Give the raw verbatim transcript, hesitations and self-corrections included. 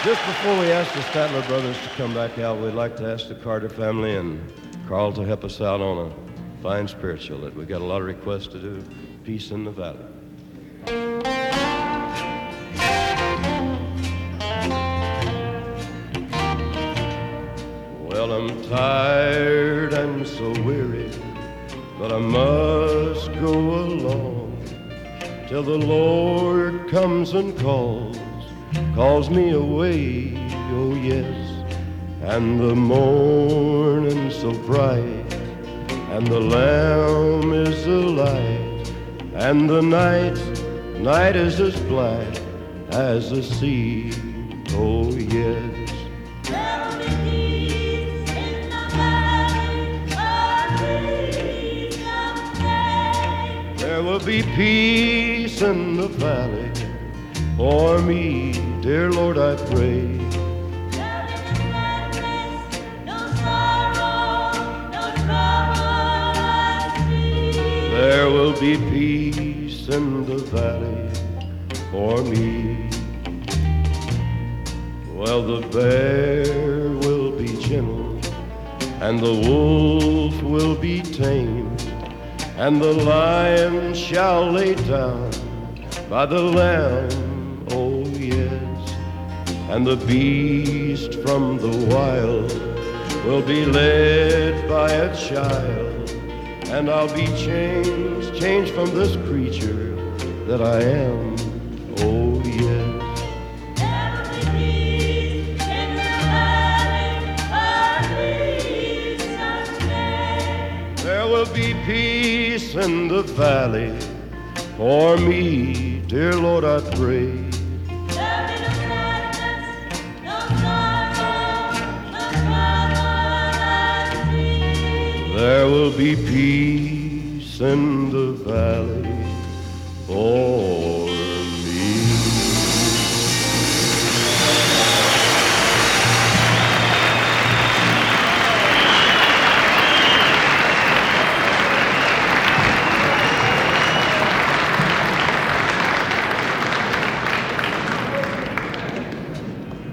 Just before we ask the Statler brothers to come back out, we'd like to ask the Carter family and Carl to help us out on a fine spiritual that we got a lot of requests to do, Peace in the Valley. Well, I'm tired and so weary, but I must go along till the Lord comes and calls, calls me away, oh yes. And the morning so bright, and the Lamb is the light, and the night, night is as black as the sea, oh yes. There will be peace in the valley for me, dear Lord, I pray. There will be peace in the valley for me. Well, the bear will be gentle, and the wolf will be tamed, and the lion shall lay down by the lamb, oh yes. And the beast from the wild will be led by a child, and I'll be changed, changed from this creature that I am, oh yes. There will be peace in the valley for me, dear Lord, I pray. There will be peace in the valley for